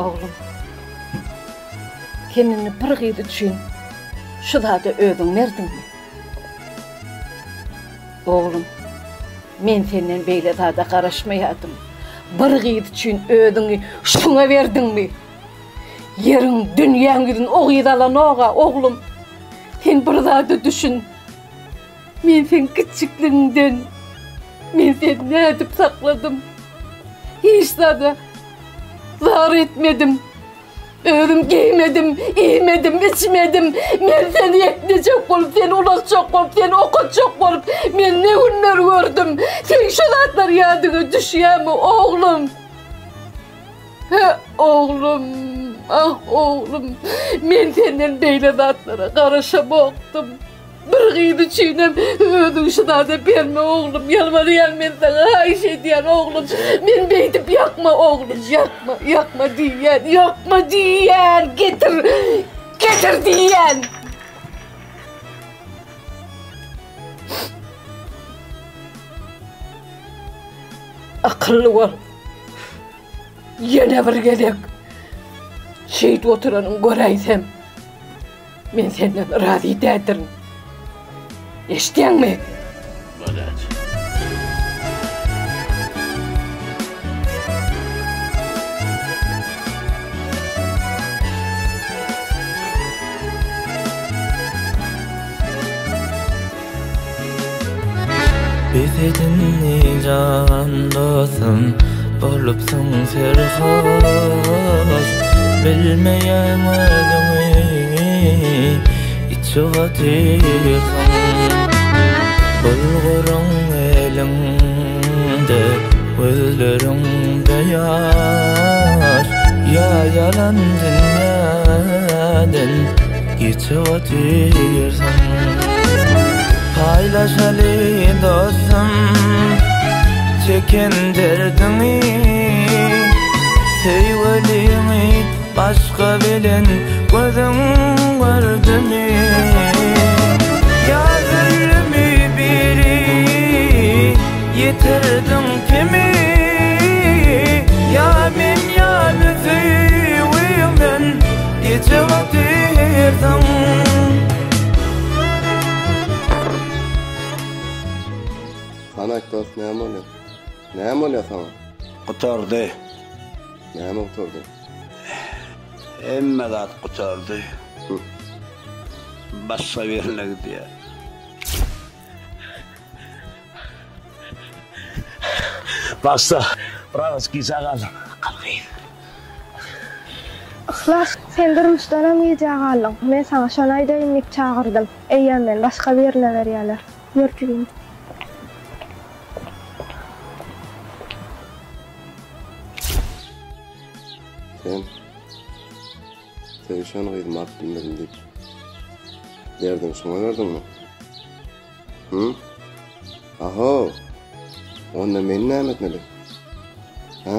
Oğlum, kendini bir gıydı düşün, şu da ödün verdin mi? Oğlum, men senden beyle da karışmayadım. Bir gıydı düşün ödünü şuna verdin mi? Yerin, dünyanın gidin o gıydalan oğa, oğlum. Sen bir da düşün. Men sen küçüklüğünden, men seni ne edip sakladım? Hiç da zar etmedim. Öğrüm giymedim, iymedim, içmedim. Men seni yeknecek olup, seni ulaşacak olup, seni okutacak olup, men ne günler gördüm. Sen şu zatlar yadına düşüyor mu oğlum? He oğlum, ah oğlum. Men senden beyle zatlara karışamaktım. Bir gıydı çiğnem, ödün şuna da verme oğlum. Yalvarıyan men sana hayş ediyen oğlum. Men beydip yakma oğlum, yakma diyen, getir diyen. Akıllı ol. Yine bir gelek. Şehit oturanın göreysem, men senden razı değdirim. Eşitiyen mi? Balat. Bizedin can dostum, olupsun serhoş. Bilmeyen özümü içi batırsan. Bulgurun elinde, gözlerinde yaş. Ya yalan dünyadan içi batırsan. Paylaşalı dostum, çeken derdini, sevgilimi başka bilen gözüm gördü mü? Ya zulmü biri yitirdim kimi? Ya men ya müziğimin içi batırdım. Anak dost näme oluyor? Näme oluyor sana? Kutardı. Näme oturdu? Emme zat kutardı. Başka birine gidiyor. Basta. Bravos ki sagal. Kalkayım. Ihlas, sen durmuşdan amiyece ağalım. Men sana şonayda inlik çağırdım. Eyyenden başka birine veriyorlar. Görüşürüz. Sen sevişen hizmet bilmedim deyip derdim şuna verdin mi? Hı? Aho, onda men näme etmeli? Ha?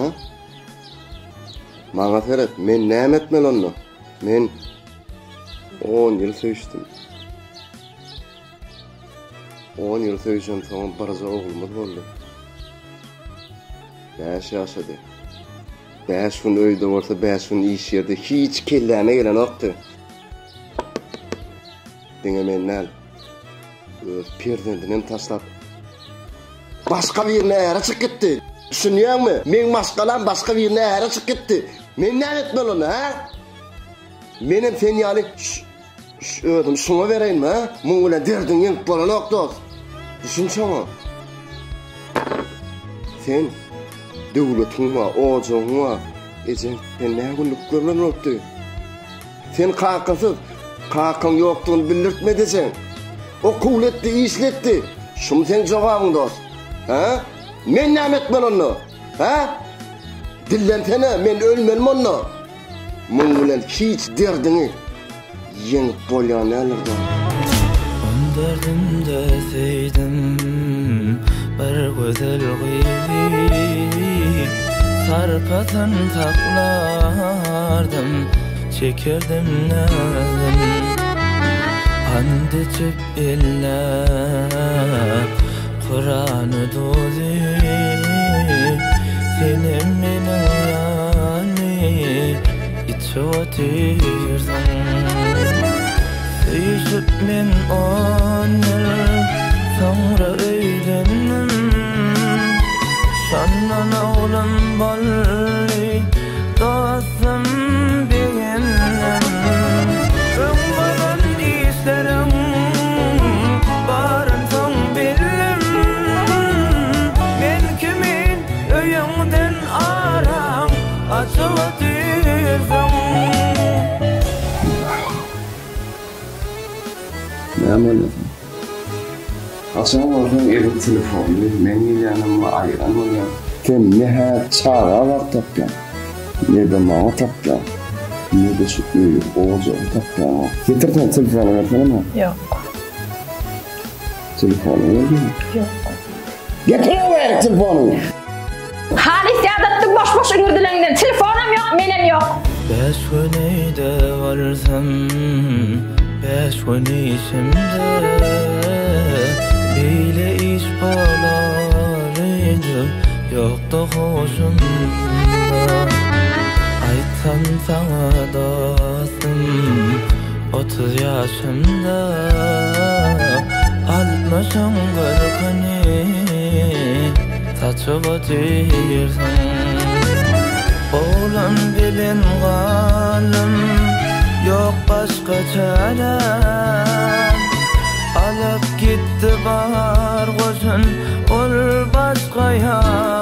Maňa seret, men näme etmeli onu? Men 10 yıl seviştim. 10 yıl sevişen soň barza oğlumuz boldy. 5 ýaşady. 5 gün öýde bolsa 5 gün iş ýerde hiç kelläme gelen okdy. Diňe men näl? Öz perzendinem taşlap başka birine ära çık gitdi. Düşünýärmi? Men başgalan başka birine ära çık gitdi. Men näme etmeli onu ha? Menem sen ýaly ödüm şuna bereýinmi ha? Muň bilen derdin ýeňip bolan okdy. Düşünçäňi? Sen döwletiňe, ojaňa, ejen näme günlüklerden öpdi. Sen kakasız, kakan ýokdugyny bildirtmedisen. O kul etdi, işletdi. Şunu sen jogabyň dost. Ha? Men näme etmeli onu? Ha? Dillentene men ölmelim onu. Muň bilen hiç derdini ýeňip bolýan nälerden. Derdimde seydim bir güzel gıybi, sarpatın taklardım, çekerdim nazım. And içip ellep Kur'an-ı dozi, senin meni yani açıp otursan. Söyüşüp men 10 yıl sonra öýlendim. Şondan oğlum bolly dostum begendim. Öňbadan islerim barın soň bildim. Men kimin öýüňden aram açyp otursam. Näme? Açan oradan evin telefonu, men yanıma ayıran oluyor. Sen ne her çağa var tapyan, ne de mama tapyan, ne de şu öyle oğuzu tapyan. Getirten telefonu versene mi? Yok. Telefonu verdin mi? Yok. Getiriver telefonu. Halis yadattık boş üngürdülengden. Telefonum yok, menem yok. 5 güneyde varsam, 5 gün işimde beýle iş bolar edim, ýokda hoşumda. Aýtsam saňa dostum, 30 ýaşymda, 60'ın gırkını saçıp otursan. Oğlan bilen galym, yok başka çarem. Alıp gitti bahar koşun, ol başka yar.